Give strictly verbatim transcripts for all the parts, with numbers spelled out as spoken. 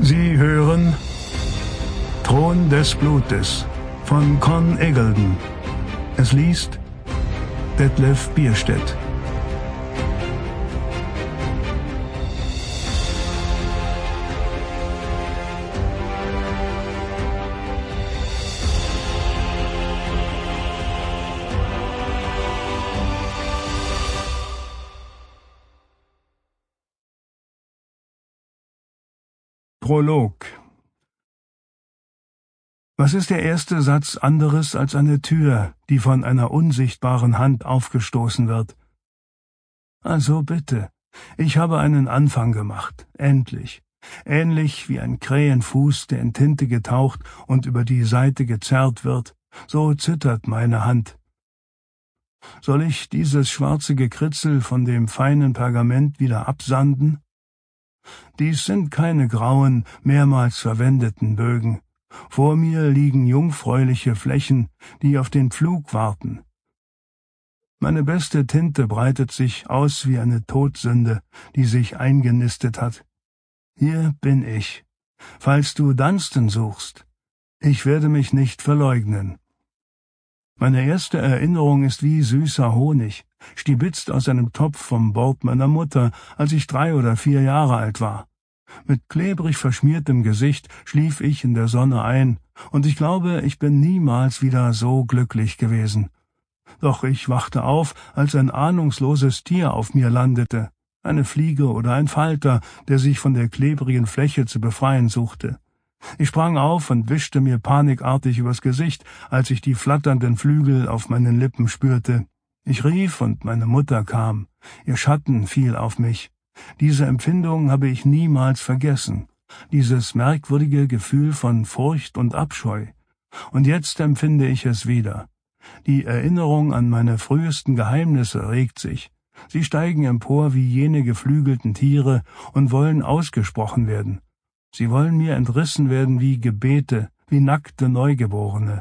Sie hören Thron des Blutes von Con Eggleton. Es liest Detlef Bierstedt. Prolog. Was ist der erste Satz anderes als eine Tür, die von einer unsichtbaren Hand aufgestoßen wird? Also bitte, ich habe einen Anfang gemacht, endlich, ähnlich wie ein Krähenfuß, der in Tinte getaucht und über die Seite gezerrt wird, so zittert meine Hand. Soll ich dieses schwarze Gekritzel von dem feinen Pergament wieder absanden? Dies sind keine grauen, mehrmals verwendeten Bögen. Vor mir liegen jungfräuliche Flächen, die auf den Pflug warten. Meine beste Tinte breitet sich aus wie eine Todsünde, die sich eingenistet hat. Hier bin ich. Falls du Dunstan suchst, ich werde mich nicht verleugnen. Meine erste Erinnerung ist wie süßer Honig, stibitzt aus einem Topf vom Bord meiner Mutter, als ich drei oder vier Jahre alt war. Mit klebrig verschmiertem Gesicht schlief ich in der Sonne ein, und ich glaube, ich bin niemals wieder so glücklich gewesen. Doch ich wachte auf, als ein ahnungsloses Tier auf mir landete, eine Fliege oder ein Falter, der sich von der klebrigen Fläche zu befreien suchte. Ich sprang auf und wischte mir panikartig übers Gesicht, als ich die flatternden Flügel auf meinen Lippen spürte. Ich rief, und meine Mutter kam. Ihr Schatten fiel auf mich. Diese Empfindung habe ich niemals vergessen, dieses merkwürdige Gefühl von Furcht und Abscheu. Und jetzt empfinde ich es wieder. Die Erinnerung an meine frühesten Geheimnisse regt sich. Sie steigen empor wie jene geflügelten Tiere und wollen ausgesprochen werden. Sie wollen mir entrissen werden wie Gebete, wie nackte Neugeborene.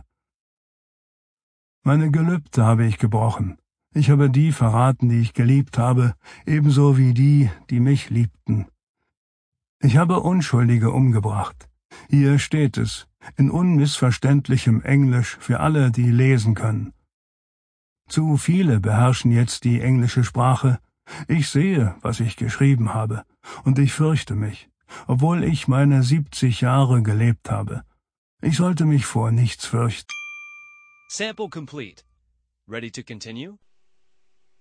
Meine Gelübde habe ich gebrochen. Ich habe die verraten, die ich geliebt habe, ebenso wie die, die mich liebten. Ich habe Unschuldige umgebracht. Hier steht es, in unmissverständlichem Englisch für alle, die lesen können. Zu viele beherrschen jetzt die englische Sprache. Ich sehe, was ich geschrieben habe, und ich fürchte mich, obwohl ich meine siebzig Jahre gelebt habe. Ich sollte mich vor nichts fürchten. Sample complete. Ready to continue?